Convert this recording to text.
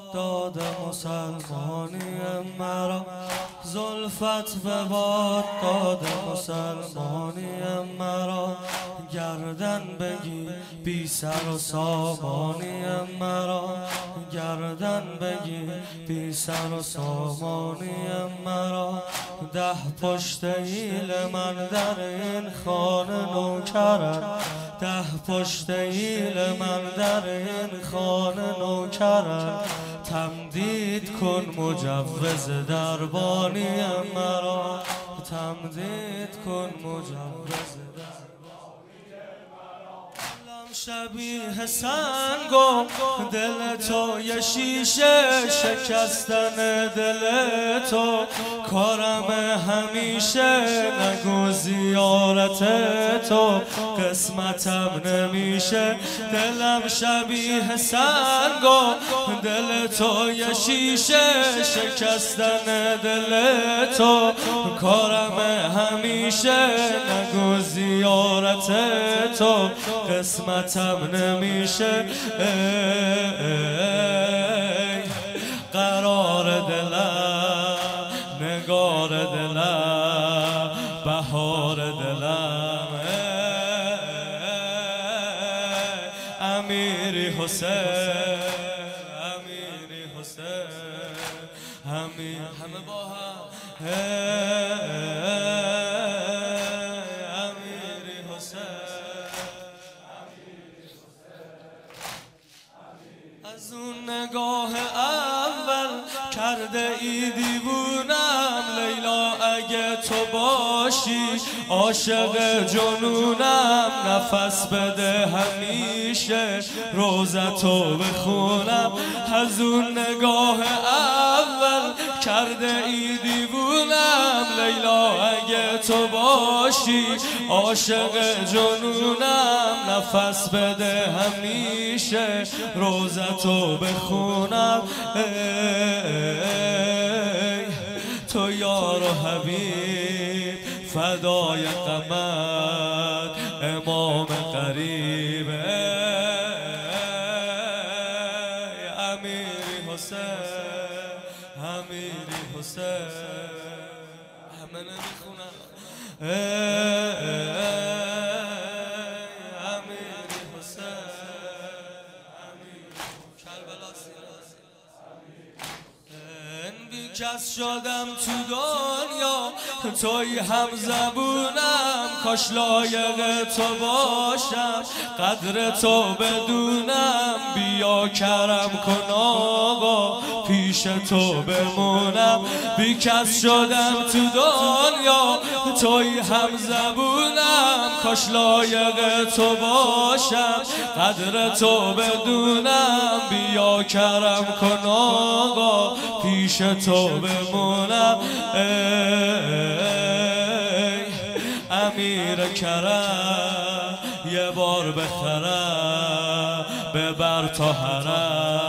داد مسلمانی مرا، زلفت به باد داد مسلمانی مرا، گردن بگی بی سر و سامانی مرا، گردن بگی بی سر و سامانی مرا. 10 پشت ایل من در این خانه نوکرم، 10 پشت ایل من در این خانه نوکرم. تمدید کن مجوز دربانی مرا، تمدید کن مجوز شبیه سنگم دل تو یه شیشه، شکستن دل تو کارم همیشه. نگو زیارت تو قسمتم نمیشه، دلم شبیه سنگم دل تو یه شیشه، شکستن دل تو کارم همیشه. نگو زیارت تو قسمتم نمیشه. قرار دلم، نگار دلم، بهار دلم، امیری حسین، امیری حسین، همه با هم امیری حسین. از اون نگاه اول کرده ای دیوونم، لیلا اگه تو باشی عاشق جنونم. نفس بده همیشه روزتو بخونم، از اون نگاه اول کرده ای دیوونم. لیلا اگه تو باشی عاشق جنونم. نفس بده همیشه روزتو بخونم. تو یار و حبیب فدای قمر، امام قریب، امیری حسین، امیری حسین. همه نمیخونم امیری حسین، کربلا بی کس شدم تو دنیا، توی هم زبونم. کاش لایق تو باشم، قدر تو بدونم. بیا کرم کن آقا، پیش تو بمونم. بی کس شدم تو دنیا، توی هم زبونم. کاش لایق تو باشم، قدر تو بدونم. بیا کرم کن آقا، پیش تو بمونم. امیر کرم یه بار بخرم، ببر تا حرم.